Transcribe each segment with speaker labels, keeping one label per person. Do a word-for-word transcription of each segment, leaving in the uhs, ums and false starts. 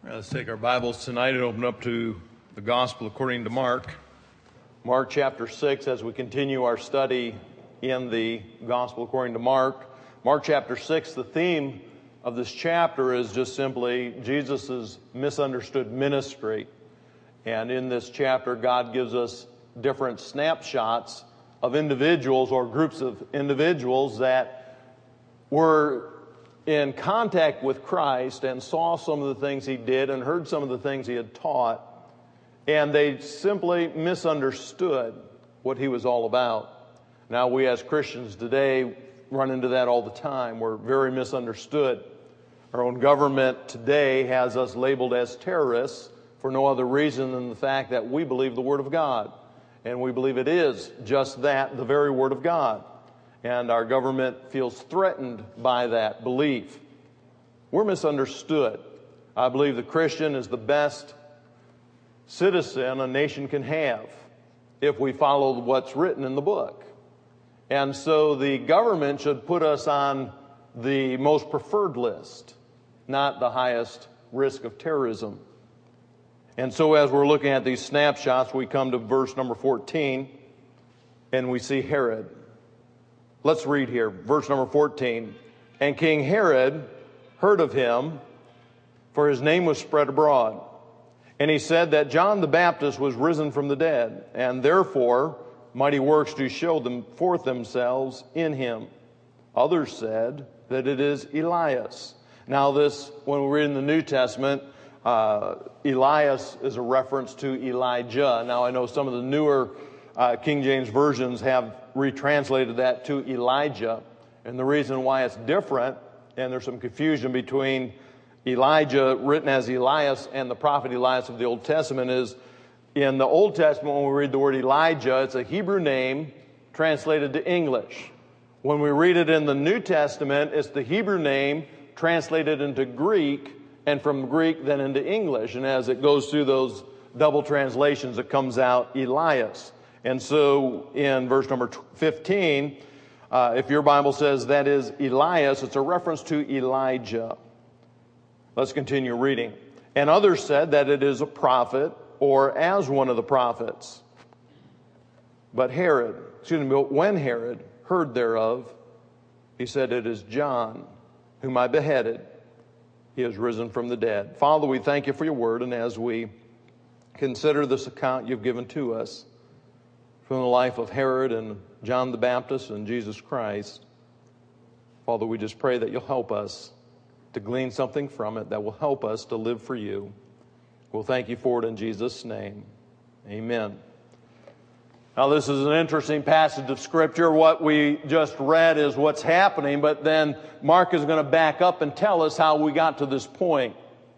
Speaker 1: Let's take our Bibles tonight and open up to the Gospel according to Mark. Mark chapter six, as we continue our study in the Gospel according to Mark. Mark chapter six, the theme of this chapter is just simply Jesus' misunderstood ministry. And in this chapter, God gives us different snapshots of individuals or groups of individuals that were in contact with Christ and saw some of the things he did and heard some of the things he had taught, and they simply misunderstood what he was all about. Now, we as Christians today run into that all the time. We're very misunderstood. Our own government today has us labeled as terrorists for no other reason than the fact that we believe the Word of God, and we believe it is just that, the very Word of God. And our government feels threatened by that belief. We're misunderstood. I believe the Christian is the best citizen a nation can have if we follow what's written in the book. And so the government should put us on the most preferred list, not the highest risk of terrorism. And so as we're looking at these snapshots, we come to verse number fourteen, and we see Herod. Let's read here, verse number fourteen. And King Herod heard of him, for his name was spread abroad. And he said that John the Baptist was risen from the dead, and therefore mighty works do show them forth themselves in him. Others said that it is Elias. Now this, when we read in the New Testament, uh, Elias is a reference to Elijah. Now I know some of the newer uh, King James versions have retranslated that to Elijah. And the reason why it's different, and there's some confusion between Elijah, written as Elias, and the prophet Elias of the Old Testament, is in the Old Testament, when we read the word Elijah, it's a Hebrew name translated to English. When we read it in the New Testament, it's the Hebrew name translated into Greek, and from Greek then into English. And as it goes through those double translations, it comes out Elias. And so in verse number fifteen, uh, if your Bible says that is Elias, it's a reference to Elijah. Let's continue reading. And others said that it is a prophet or as one of the prophets. But Herod, excuse me, when Herod heard thereof, he said, it is John, whom I beheaded. He is risen from the dead. Father, we thank you for your word, and as we consider this account you've given to us from the life of Herod and John the Baptist and Jesus Christ, Father, we just pray that you'll help us to glean something from it that will help us to live for you. We'll thank you for it in Jesus' name. Amen. Now, this is an interesting passage of Scripture. What we just read is what's happening, but then Mark is going to back up and tell us how we got to this point.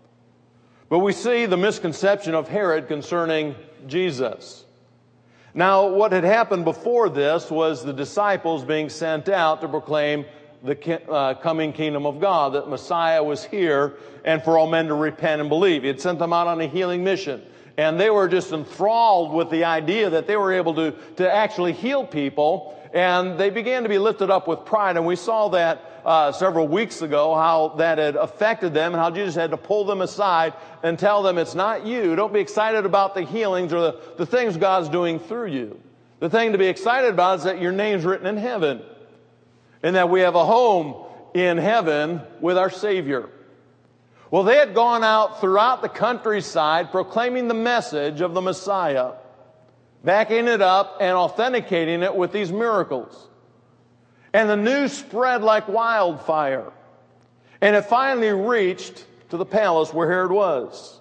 Speaker 1: But we see the misconception of Herod concerning Jesus. Now, what had happened before this was the disciples being sent out to proclaim the uh, coming kingdom of God, that Messiah was here and for all men to repent and believe. He had sent them out on a healing mission. And they were just enthralled with the idea that they were able to, to actually heal people. And they began to be lifted up with pride. And we saw that uh, several weeks ago, how that had affected them and how Jesus had to pull them aside and tell them, it's not you. Don't be excited about the healings or the, the things God's doing through you. The thing to be excited about is that your name's written in heaven and that we have a home in heaven with our Savior. Well, they had gone out throughout the countryside proclaiming the message of the Messiah, backing it up and authenticating it with these miracles. And the news spread like wildfire. And it finally reached to the palace where Herod was.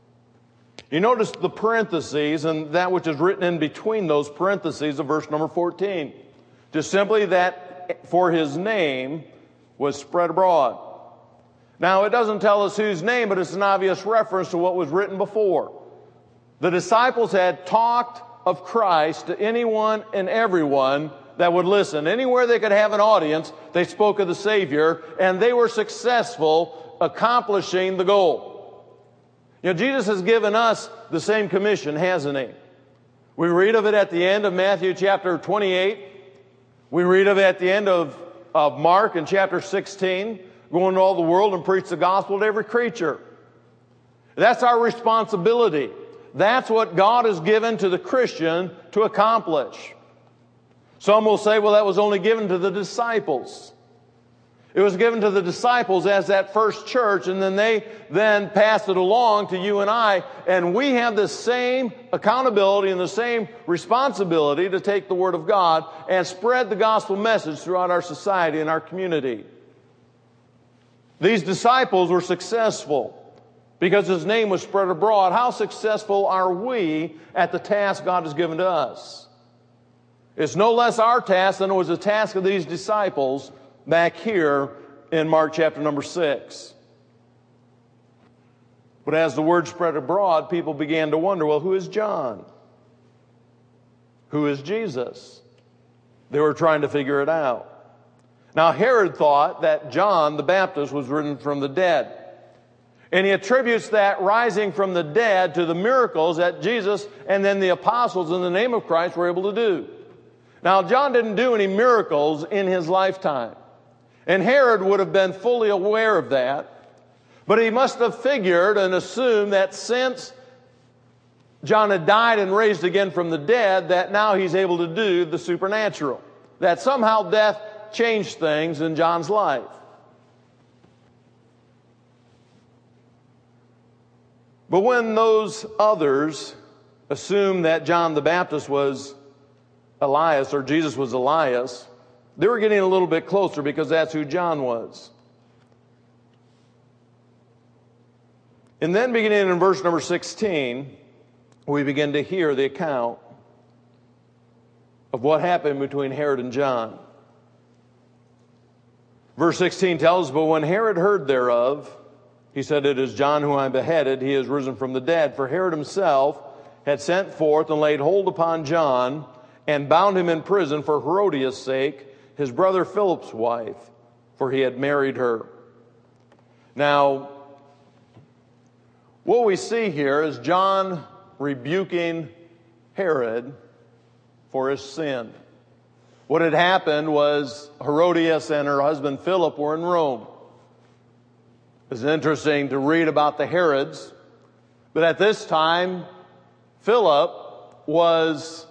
Speaker 1: You notice the parentheses and that which is written in between those parentheses of verse number fourteen. Just simply that for his name was spread abroad. Now, it doesn't tell us whose name, but it's an obvious reference to what was written before. The disciples had talked of Christ to anyone and everyone that would listen. Anywhere they could have an audience, they spoke of the Savior, and they were successful accomplishing the goal. You know, Jesus has given us the same commission, hasn't he? We read of it at the end of Matthew chapter twenty-eight. We read of it at the end of, of Mark in chapter sixteen. Go into all the world and preach the gospel to every creature. That's our responsibility. That's what God has given to the Christian to accomplish. Some will say, well, that was only given to the disciples. It was given to the disciples as that first church, and then they then passed it along to you and I, and we have the same accountability and the same responsibility to take the Word of God and spread the gospel message throughout our society and our community. These disciples were successful because His name was spread abroad. How successful are we at the task God has given to us? It's no less our task than it was the task of these disciples back here in Mark chapter number six. But as the word spread abroad, people began to wonder, well, who is John? Who is Jesus? They were trying to figure it out. Now, Herod thought that John the Baptist was risen from the dead. And he attributes that rising from the dead to the miracles that Jesus and then the apostles in the name of Christ were able to do. Now, John didn't do any miracles in his lifetime. And Herod would have been fully aware of that. But he must have figured and assumed that since John had died and raised again from the dead, that now he's able to do the supernatural. That somehow death changed things in John's life. But when those others assumed that John the Baptist was Elias, or Jesus was Elias, they were getting a little bit closer because that's who John was. And then beginning in verse number sixteen, we begin to hear the account of what happened between Herod and John. Verse sixteen tells us, but when Herod heard thereof, he said, it is John whom I beheaded. He is risen from the dead. For Herod himself had sent forth and laid hold upon John and bound him in prison for Herodias' sake, his brother Philip's wife, for he had married her. Now, what we see here is John rebuking Herod for his sin. What had happened was Herodias and her husband Philip were in Rome. It's interesting to read about the Herods, but at this time, Philip was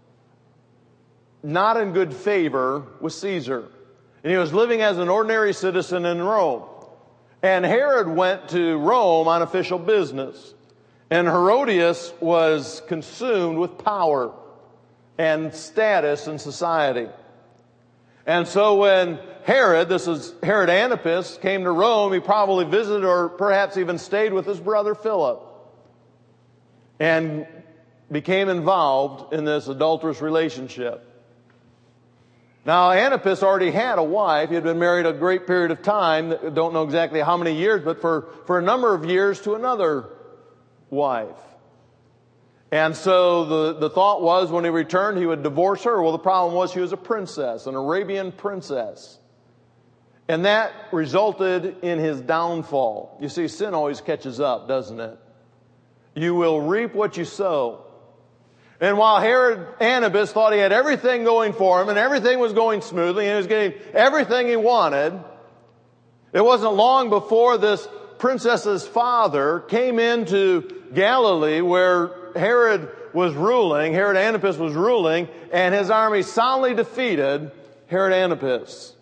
Speaker 1: not in good favor with Caesar. And he was living as an ordinary citizen in Rome. And Herod went to Rome on official business. And Herodias was consumed with power and status in society. And so when Herod, this is Herod Antipas, came to Rome, he probably visited or perhaps even stayed with his brother Philip and became involved in this adulterous relationship. Now, Antipas already had a wife. He had been married a great period of time. Don't know exactly how many years, but for, for a number of years to another wife. And so the, the thought was when he returned, he would divorce her. Well, the problem was she was a princess, an Arabian princess. And that resulted in his downfall. You see, sin always catches up, doesn't it? You will reap what you sow. And while Herod Antipas thought he had everything going for him and everything was going smoothly and he was getting everything he wanted, it wasn't long before this princess's father came into Galilee where Herod was ruling, Herod Antipas was ruling, and his army soundly defeated Herod Antipas.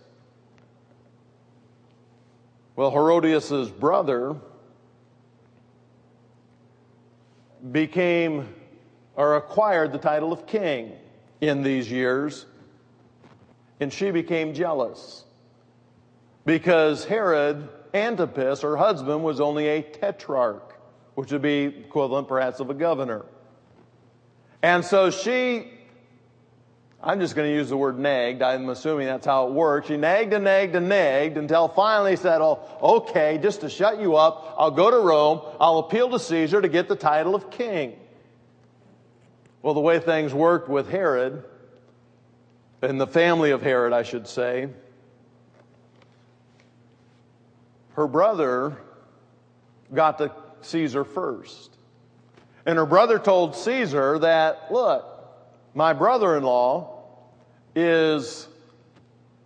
Speaker 1: Well, Herodias' brother became or acquired the title of king in these years, and she became jealous because Herod Antipas, her husband, was only a tetrarch, which would be equivalent perhaps of a governor. And so she, I'm just going to use the word nagged. I'm assuming that's how it works. She nagged and nagged and nagged until finally said, oh, okay, just to shut you up, I'll go to Rome, I'll appeal to Caesar to get the title of king. Well, the way things worked with Herod, and the family of Herod, I should say, her brother got to Caesar first. And her brother told Caesar that, look, my brother-in-law is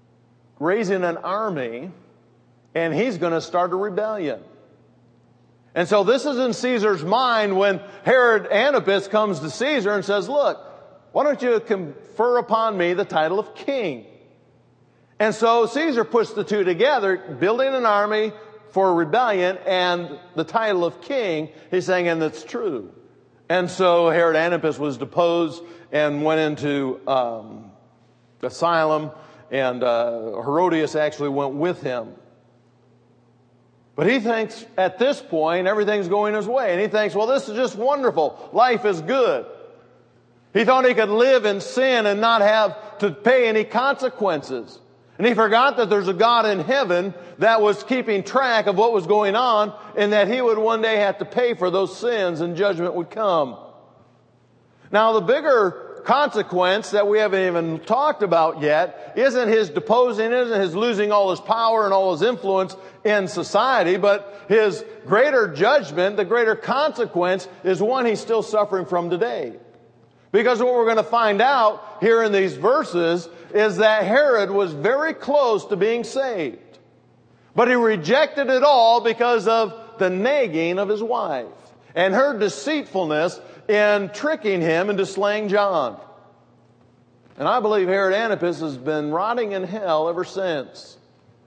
Speaker 1: raising an army and he's going to start a rebellion. And so this is in Caesar's mind when Herod Antipas comes to Caesar and says, look, why don't you confer upon me the title of king? And so Caesar puts the two together, building an army for rebellion and the title of king. He's saying, and that's true. And so Herod Antipas was deposed and went into um, asylum, and uh, Herodias actually went with him. But he thinks at this point everything's going his way. And he thinks, well, this is just wonderful. Life is good. He thought he could live in sin and not have to pay any consequences. And he forgot that there's a God in heaven that was keeping track of what was going on, and that he would one day have to pay for those sins and judgment would come. Now, the bigger consequence that we haven't even talked about yet isn't his deposing, isn't his losing all his power and all his influence in society, but his greater judgment, the greater consequence, is one he's still suffering from today. Because what we're going to find out here in these verses is that Herod was very close to being saved. But he rejected it all because of the nagging of his wife and her deceitfulness in tricking him into slaying John. And I believe Herod Antipas has been rotting in hell ever since.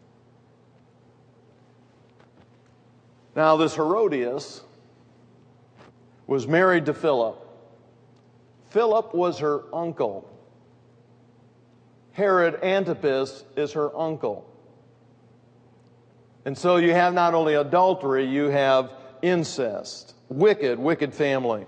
Speaker 1: Now, this Herodias was married to Philip. Philip was her uncle. Herod Antipas is her uncle. And so you have not only adultery, you have incest. Wicked, wicked family.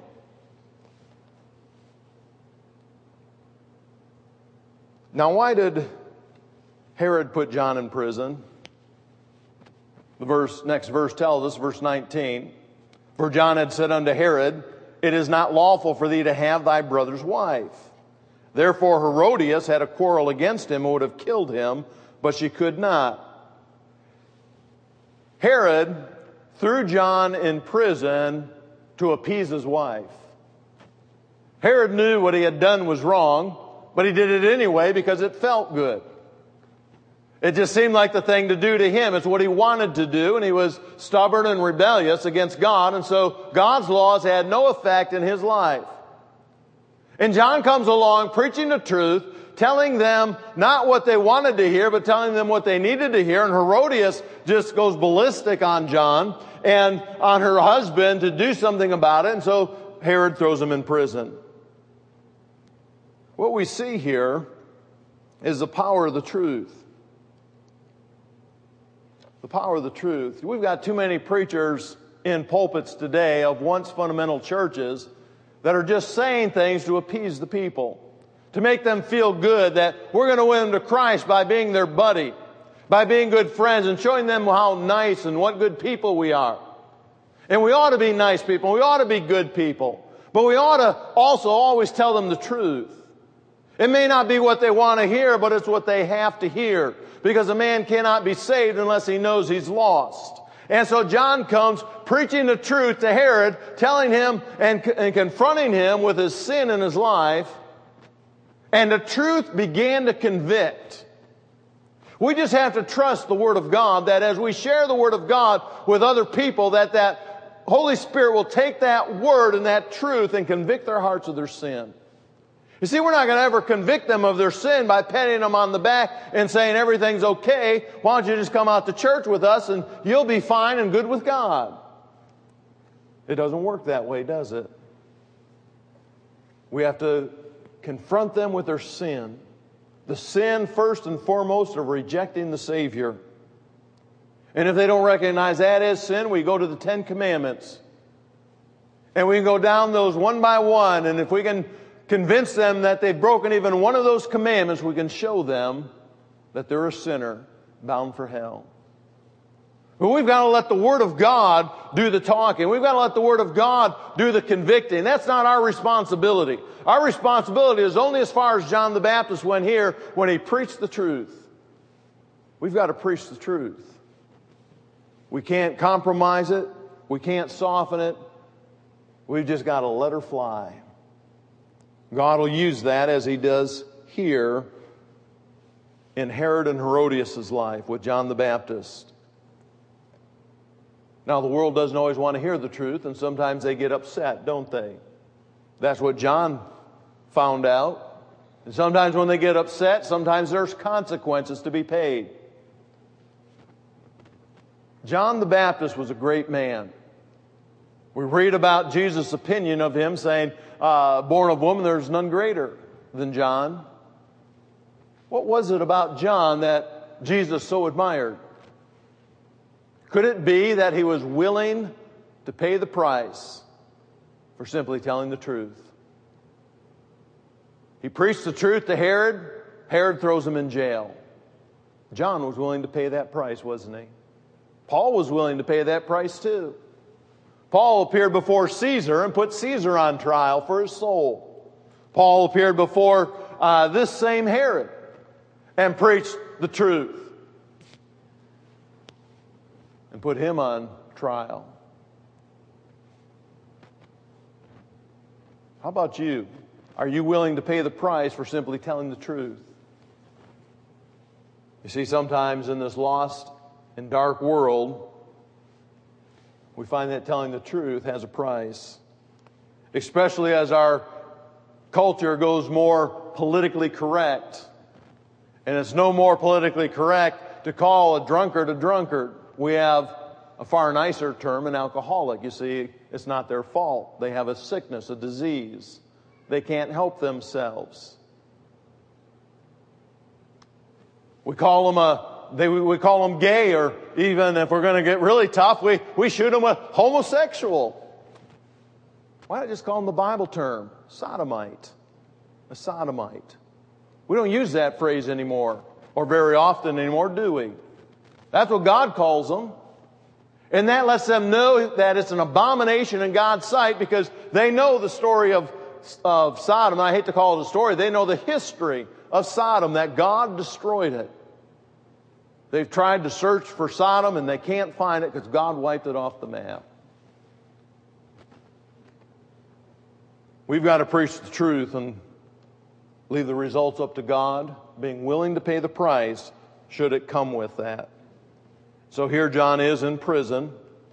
Speaker 1: Now, why did Herod put John in prison? The verse, next verse tells us, verse nineteen, for John had said unto Herod, it is not lawful for thee to have thy brother's wife. Therefore Herodias had a quarrel against him and would have killed him, but she could not. Herod threw John in prison to appease his wife. Herod knew what he had done was wrong, but he did it anyway because it felt good. It just seemed like the thing to do to him. It's what he wanted to do, and he was stubborn and rebellious against God, and so God's laws had no effect in his life. And John comes along preaching the truth, telling them not what they wanted to hear, but telling them what they needed to hear. And Herodias just goes ballistic on John and on her husband to do something about it. And so Herod throws him in prison. What we see here is the power of the truth. The power of the truth. We've got too many preachers in pulpits today of once fundamental churches that are just saying things to appease the people, to make them feel good that we're going to win them to Christ by being their buddy, by being good friends and showing them how nice and what good people we are. And we ought to be nice people. We ought to be good people. But we ought to also always tell them the truth. It may not be what they want to hear, but it's what they have to hear. Because a man cannot be saved unless he knows he's lost. And so John comes preaching the truth to Herod, telling him and, and confronting him with his sin in his life. And the truth began to convict. We just have to trust the Word of God, that as we share the Word of God with other people, that that Holy Spirit will take that Word and that truth and convict their hearts of their sin. You see, we're not going to ever convict them of their sin by patting them on the back and saying everything's okay. Why don't you just come out to church with us and you'll be fine and good with God? It doesn't work that way, does it? We have to confront them with their sin. The sin, first and foremost, of rejecting the Savior. And if they don't recognize that as sin, we go to the Ten Commandments. And we can go down those one by one, and if we can convince them that they've broken even one of those commandments, we can show them that they're a sinner bound for hell. But we've got to let the Word of God do the talking. We've got to let the Word of God do the convicting. That's not our responsibility. Our responsibility is only as far as John the Baptist went here when he preached the truth. We've got to preach the truth. We can't compromise it. We can't soften it. We've just got to let her fly. God will use that as he does here in Herod and Herodias' life with John the Baptist. Now, the world doesn't always want to hear the truth, and sometimes they get upset, don't they? That's what John found out. And sometimes when they get upset, sometimes there's consequences to be paid. John the Baptist was a great man. We read about Jesus' opinion of him, saying, uh, born of woman, there's none greater than John. What was it about John that Jesus so admired? Could it be that he was willing to pay the price for simply telling the truth? He preached the truth to Herod. Herod throws him in jail. John was willing to pay that price, wasn't he? Paul was willing to pay that price too. Paul appeared before Caesar and put Caesar on trial for his soul. Paul appeared before uh, this same Herod and preached the truth and put him on trial. How about you? Are you willing to pay the price for simply telling the truth? You see, sometimes in this lost and dark world, we find that telling the truth has a price. Especially as our culture goes more politically correct. And it's no more politically correct to call a drunkard a drunkard. We have a far nicer term, an alcoholic. You see, it's not their fault. They have a sickness, a disease. They can't help themselves. We call them a, they, we call them gay, or even if we're going to get really tough, we, we shoot them a homosexual. Why not just call them the Bible term? Sodomite. A sodomite. We don't use that phrase anymore, or very often anymore, do we? That's what God calls them. And that lets them know that it's an abomination in God's sight, because they know the story of, of Sodom. I hate to call it a story. They know the history of Sodom, that God destroyed it. They've tried to search for Sodom and they can't find it because God wiped it off the map. We've got to preach the truth and leave the results up to God, being willing to pay the price should it come with that. So here John is in prison.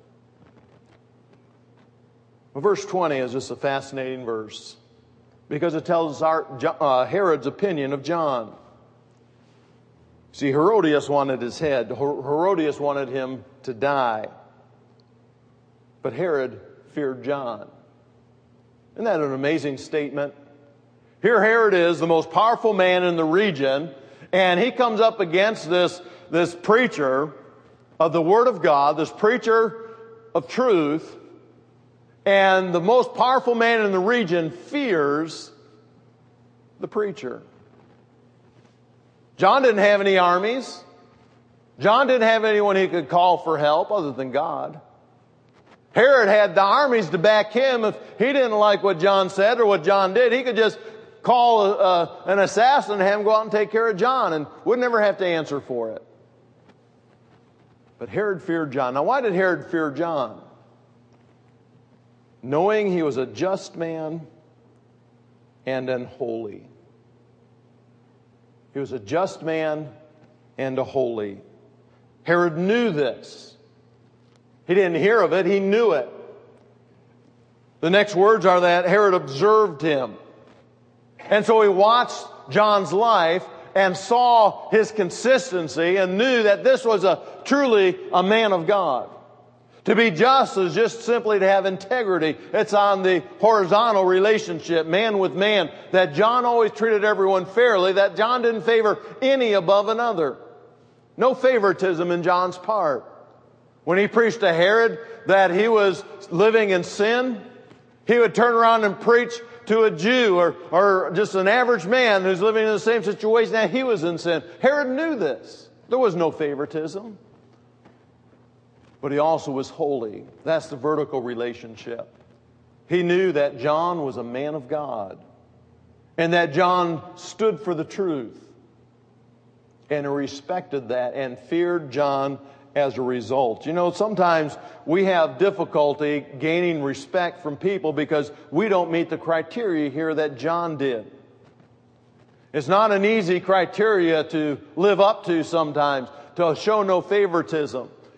Speaker 1: Well, verse twenty is just a fascinating verse because it tells us our, uh, Herod's opinion of John. See, Herodias wanted his head. Herodias wanted him to die. But Herod feared John. Isn't that an amazing statement? Here Herod is, the most powerful man in the region, and he comes up against this, this preacher of the Word of God, this preacher of truth, and the most powerful man in the region fears the preacher. John didn't have any armies. John didn't have anyone he could call for help other than God. Herod had the armies to back him. If he didn't like what John said or what John did, he could just call a, an assassin and have him go out and take care of John and would never have to answer for it. But Herod feared John. Now, why did Herod fear John? Knowing he was a just man and an holy. He was a just man and a holy. Herod knew this. He didn't hear of it, he knew it. The next words are that Herod observed him. And so he watched John's life and saw his consistency and knew that this was a truly a man of God. To be just is just simply to have integrity. It's on the horizontal relationship, man with man, that John always treated everyone fairly, that John didn't favor any above another. No favoritism in John's part. When he preached to Herod that he was living in sin, he would turn around and preach to a Jew or, or just an average man who's living in the same situation that he was in sin. Herod knew this. There was no favoritism. But he also was holy. That's the vertical relationship. He knew that John was a man of God and that John stood for the truth. And he respected that and feared John as a result. You know, sometimes we have difficulty gaining respect from people because we don't meet the criteria here that John did. It's not an easy criteria to live up to sometimes, to show no favoritism.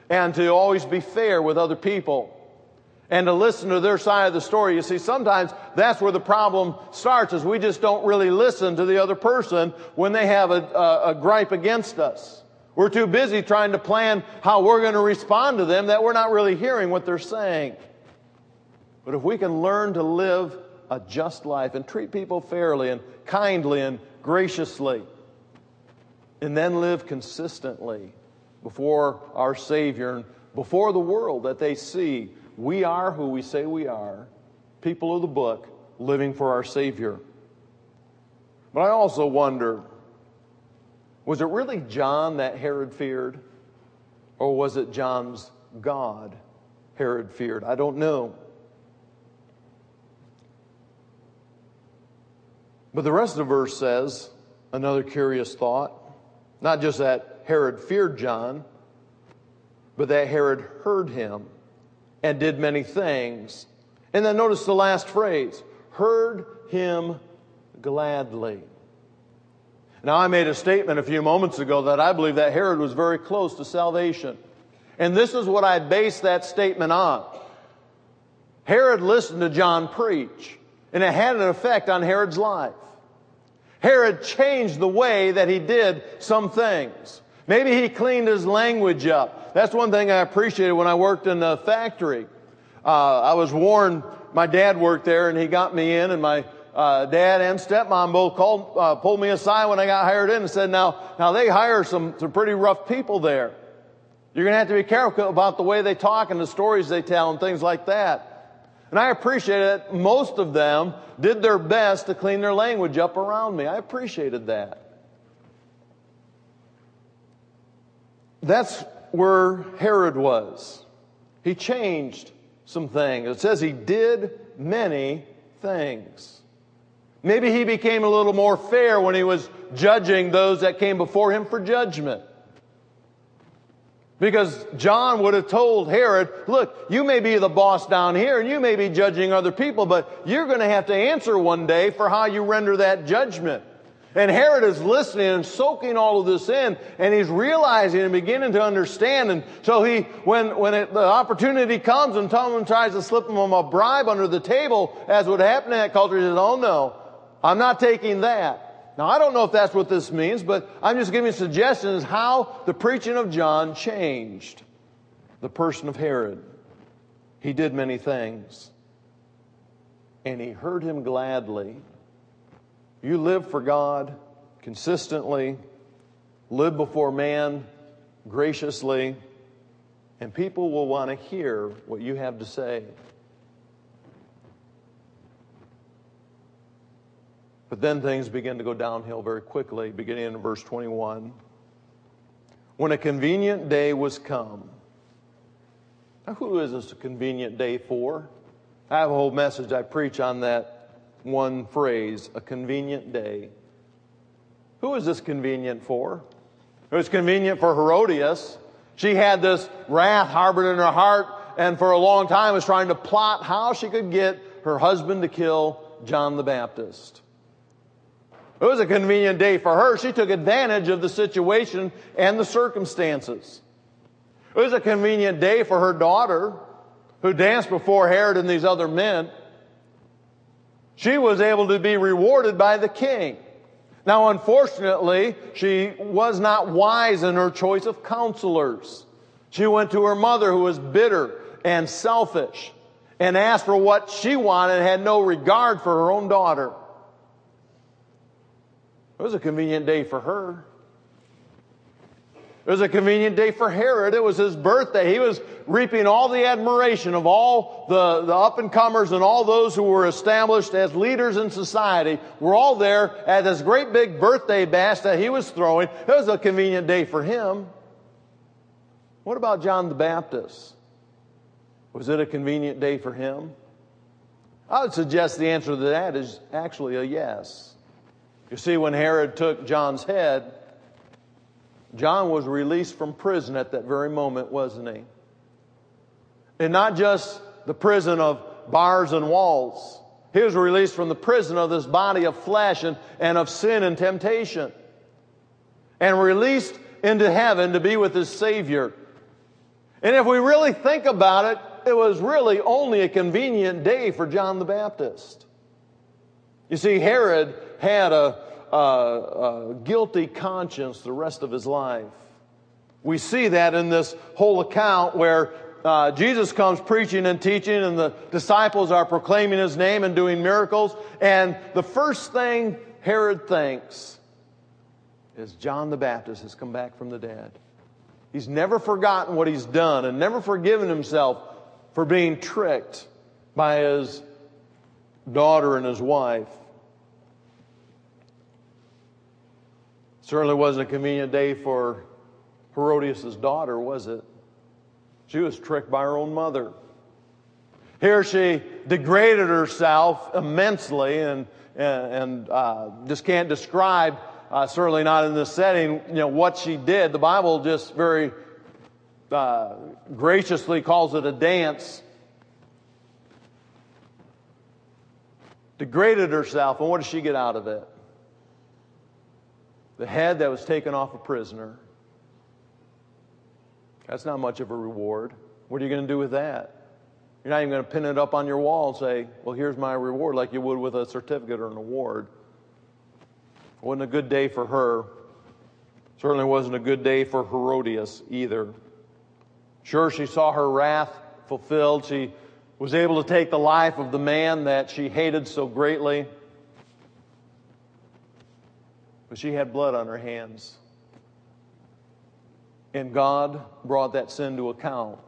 Speaker 1: and to always be fair with other people and to listen to their side of the story. You see, sometimes that's where the problem starts, is we just don't really listen to the other person when they have a, a, a gripe against us. We're too busy trying to plan how we're going to respond to them that we're not really hearing what they're saying. But if we can learn to live a just life and treat people fairly and kindly and graciously, and then live consistently before our Savior and before the world, that they see we are who we say we are, people of the book, living for our Savior. But I also wonder, was it really John that Herod feared? Or was it John's God Herod feared? I don't know. But the rest of the verse says another curious thought. Not just that Herod feared John, but that Herod heard him and did many things. And then notice the last phrase, heard him gladly. Now, I made a statement a few moments ago that I believe that Herod was very close to salvation. And this is what I base that statement on. Herod listened to John preach, and it had an effect on Herod's life. Herod changed the way that he did some things. Maybe he cleaned his language up. That's one thing I appreciated when I worked in the factory. Uh, I was warned, my dad worked there, and he got me in, and my uh, dad and stepmom both called, uh, pulled me aside when I got hired in and said, now, now they hire some, some pretty rough people there. You're going to have to be careful about the way they talk and the stories they tell and things like that. And I appreciated that most of them did their best to clean their language up around me. I appreciated that. That's where Herod was. He changed some things. It says he did many things. Maybe he became a little more fair when he was judging those that came before him for judgment. Because John would have told Herod, look, you may be the boss down here and you may be judging other people, but you're going to have to answer one day for how you render that judgment. And Herod is listening and soaking all of this in, and he's realizing and beginning to understand. And so he, when, when it, the opportunity comes and someone tries to slip him a bribe under the table, as would happen in that culture, he says, oh no, I'm not taking that. Now, I don't know if that's what this means, but I'm just giving suggestions how the preaching of John changed the person of Herod. He did many things, and he heard him gladly. You live for God consistently, live before man graciously, and people will want to hear what you have to say. But then things begin to go downhill very quickly, beginning in verse twenty-one. When a convenient day was come. Now, who is this a convenient day for? I have a whole message I preach on that one phrase, a convenient day. Who is this convenient for? It was convenient for Herodias. She had this wrath harbored in her heart, and for a long time was trying to plot how she could get her husband to kill John the Baptist. It was a convenient day for her. She took advantage of the situation and the circumstances. It was a convenient day for her daughter, who danced before Herod and these other men. She was able to be rewarded by the king. Now, unfortunately, she was not wise in her choice of counselors. She went to her mother, who was bitter and selfish, and asked for what she wanted and had no regard for her own daughter. It was a convenient day for her. It was a convenient day for Herod. It was his birthday. He was reaping all the admiration of all the, the up-and-comers and all those who were established as leaders in society. Were all there at this great big birthday bash that he was throwing. It was a convenient day for him. What about John the Baptist? Was it a convenient day for him? I would suggest the answer to that is actually a yes. You see, when Herod took John's head, John was released from prison at that very moment, wasn't he? And not just the prison of bars and walls. He was released from the prison of this body of flesh and, and of sin and temptation. And released into heaven to be with his Savior. And if we really think about it, it was really only a convenient day for John the Baptist. You see, Herod had a, a, a guilty conscience the rest of his life. We see that in this whole account where uh, Jesus comes preaching and teaching, and the disciples are proclaiming His name and doing miracles. And the first thing Herod thinks is John the Baptist has come back from the dead. He's never forgotten what he's done and never forgiven himself for being tricked by his daughter and his wife. Certainly wasn't a convenient day for Herodias' daughter, was it? She was tricked by her own mother. Here she degraded herself immensely and, and, and uh, just can't describe, uh, certainly not in this setting, you know, what she did. The Bible just very uh, graciously calls it a dance. Degraded herself, and what does she get out of it? The head that was taken off a prisoner. That's not much of a reward. What are you going to do with that? You're not even going to pin it up on your wall and say, well, here's my reward, like you would with a certificate or an award. It wasn't a good day for her. Certainly wasn't a good day for Herodias either. Sure, she saw her wrath fulfilled. She was able to take the life of the man that she hated so greatly. But she had blood on her hands. And God brought that sin to account.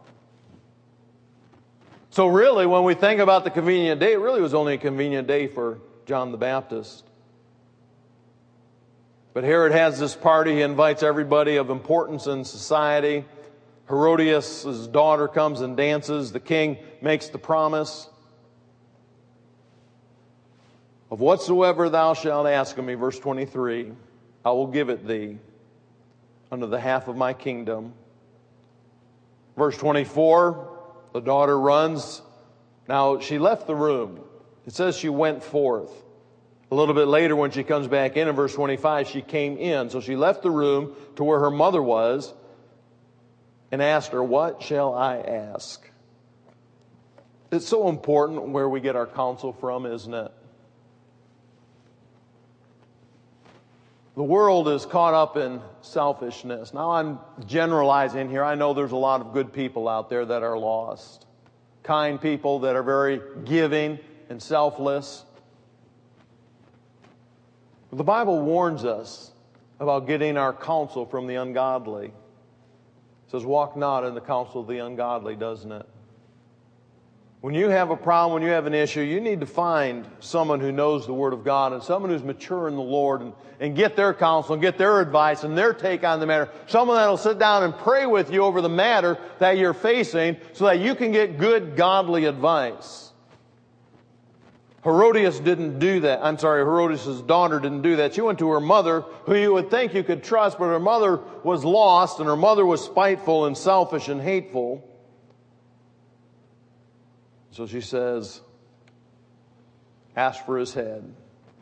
Speaker 1: So really, when we think about the convenient day, it really was only a convenient day for John the Baptist. But Herod has this party. He invites everybody of importance in society. Herodias' daughter comes and dances. The king makes the promise of whatsoever thou shalt ask of me, verse twenty-three, I will give it thee unto the half of my kingdom. Verse twenty-four, the daughter runs. Now, she left the room. It says she went forth. A little bit later when she comes back in, in verse twenty-five, she came in. So she left the room to where her mother was and asked her, what shall I ask? It's so important where we get our counsel from, isn't it? The world is caught up in selfishness. Now I'm generalizing here. I know there's a lot of good people out there that are lost. Kind people that are very giving and selfless. But the Bible warns us about getting our counsel from the ungodly. It says, walk not in the counsel of the ungodly, doesn't it? When you have a problem, when you have an issue, you need to find someone who knows the Word of God and someone who's mature in the Lord and, and get their counsel and get their advice and their take on the matter. Someone that will sit down and pray with you over the matter that you're facing so that you can get good, godly advice. Herodias didn't do that. I'm sorry, Herodias' daughter didn't do that. She went to her mother, who you would think you could trust, but her mother was lost and her mother was spiteful and selfish and hateful. So she says, ask for his head.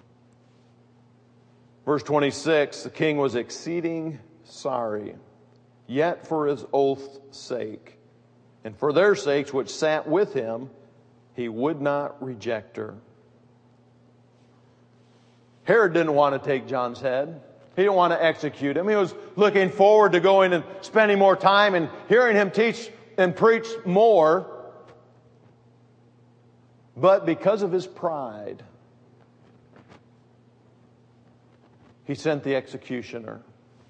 Speaker 1: Verse twenty-six, the king was exceeding sorry, yet for his oath's sake, and for their sakes which sat with him, he would not reject her. Herod didn't want to take John's head. He didn't want to execute him. He was looking forward to going and spending more time and hearing him teach and preach more. But because of his pride, he sent the executioner.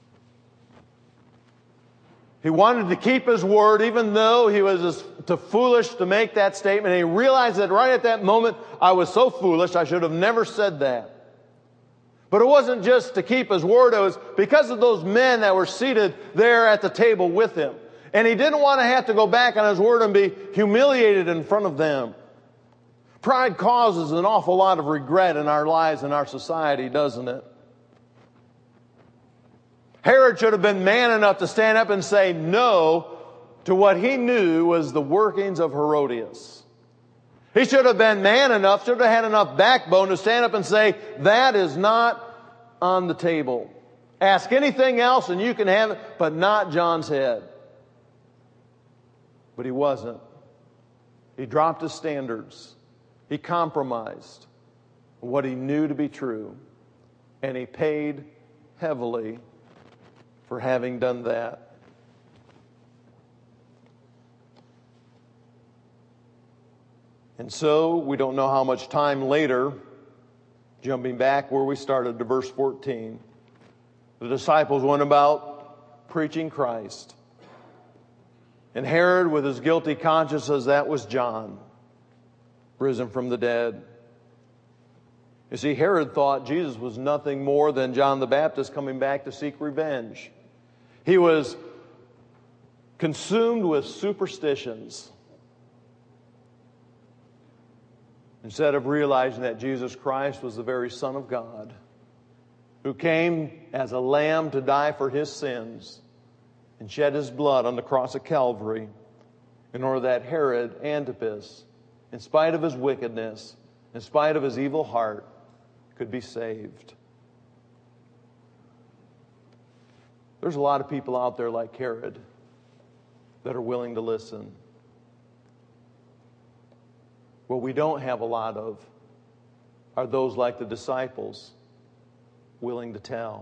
Speaker 1: He wanted to keep his word, even though he was too foolish to make that statement. And he realized that right at that moment, I was so foolish, I should have never said that. But it wasn't just to keep his word. It was because of those men that were seated there at the table with him. And he didn't want to have to go back on his word and be humiliated in front of them. Pride causes an awful lot of regret in our lives and our society, doesn't it? Herod should have been man enough to stand up and say no to what he knew was the workings of Herodias. He should have been man enough, should have had enough backbone to stand up and say, that is not on the table. Ask anything else and you can have it, but not John's head. But he wasn't. He dropped his standards. He compromised what he knew to be true. And he paid heavily for having done that. And so, we don't know how much time later, jumping back where we started to verse fourteen, the disciples went about preaching Christ. And Herod, with his guilty conscience, says that was John, risen from the dead. You see, Herod thought Jesus was nothing more than John the Baptist coming back to seek revenge. He was consumed with superstitions instead of realizing that Jesus Christ was the very Son of God, who came as a lamb to die for his sins and shed his blood on the cross of Calvary in order that Herod Antipas, in spite of his wickedness, in spite of his evil heart, could be saved. There's a lot of people out there like Herod that are willing to listen. What we don't have a lot of are those like the disciples, willing to tell.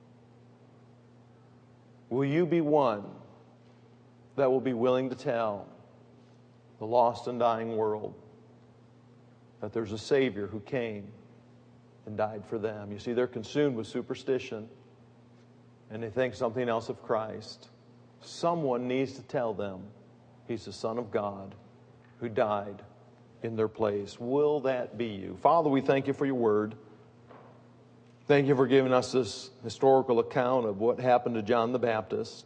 Speaker 1: Will you be one that will be willing to tell the lost and dying world that there's a Savior who came and died for them? You see, they're consumed with superstition and they think something else of Christ. Someone needs to tell them He's the Son of God who died in their place. Will that be you? Father, we thank you for your word. Thank you for giving us this historical account of what happened to John the Baptist.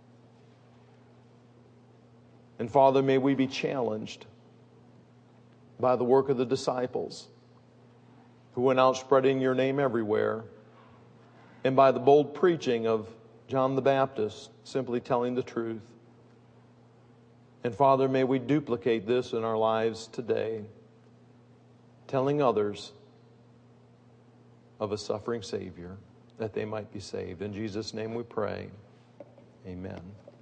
Speaker 1: And Father, may we be challenged by the work of the disciples who went out spreading your name everywhere, and by the bold preaching of John the Baptist, simply telling the truth. And Father, may we duplicate this in our lives today, telling others of a suffering Savior that they might be saved. In Jesus' name we pray. Amen.